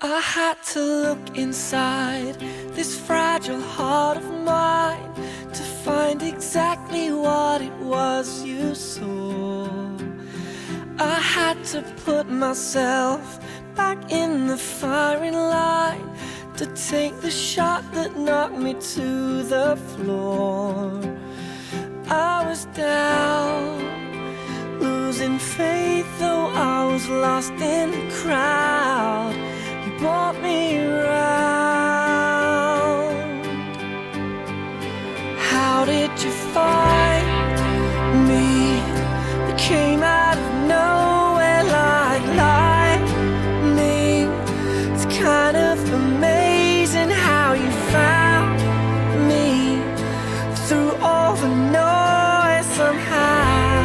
I had to look inside this fragile heart of mine to find exactly what it was you saw. I had to put myself back in the firing line to take the shot that knocked me to the floor. I was down, losing faith, though I was lost in the crowd. You brought me around. How did you find me? You came out of nowhere like lightning. It's kind of amazing how you found me through all the noise somehow.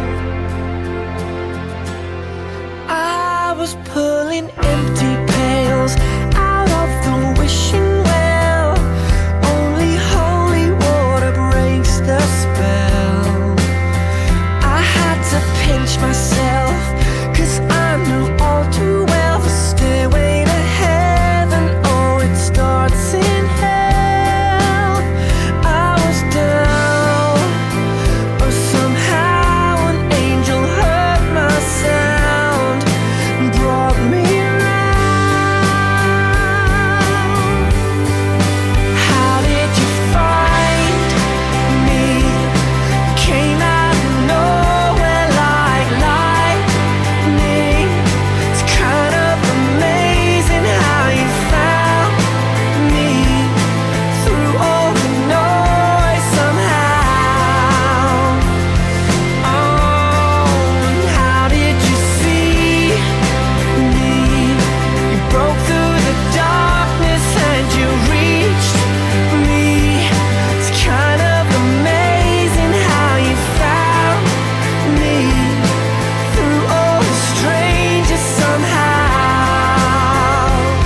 I was pulling empty pails out of the wishing well. Only holy water breaks the spell. I had to pinch myself, 'cause I knew all too well the stairway to heaven, oh, it starts in hell. I was down, but somehow an angel heard my sound and brought me around. How did you find me? Came out of nowhere like lightning. It's kind of amazing how you found me through all the noise somehow. Oh, and how did you see me? You broke through the darkness and you reached me. It's kind of amazing how you found me through all the strangers somehow.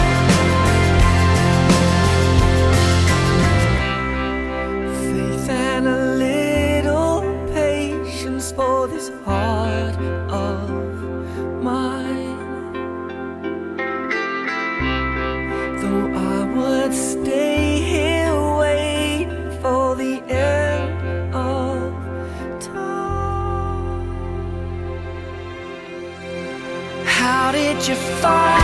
Faith and a little patience for this heart of mine. Though I would stay here waiting for the end of time. How did you find